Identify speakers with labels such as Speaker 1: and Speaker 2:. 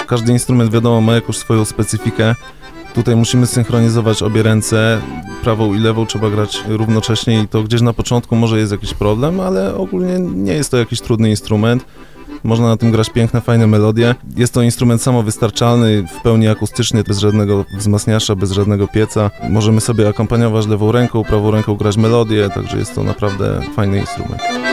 Speaker 1: Każdy instrument, wiadomo, ma jakąś swoją specyfikę. Tutaj musimy synchronizować obie ręce, prawą i lewą trzeba grać równocześnie i to gdzieś na początku może jest jakiś problem, ale ogólnie nie jest to jakiś trudny instrument. Można na tym grać piękne, fajne melodie. Jest to instrument samowystarczalny, w pełni akustyczny, bez żadnego wzmacniacza, bez żadnego pieca. Możemy sobie akompaniować lewą ręką, prawą ręką grać melodię, także jest to naprawdę fajny instrument.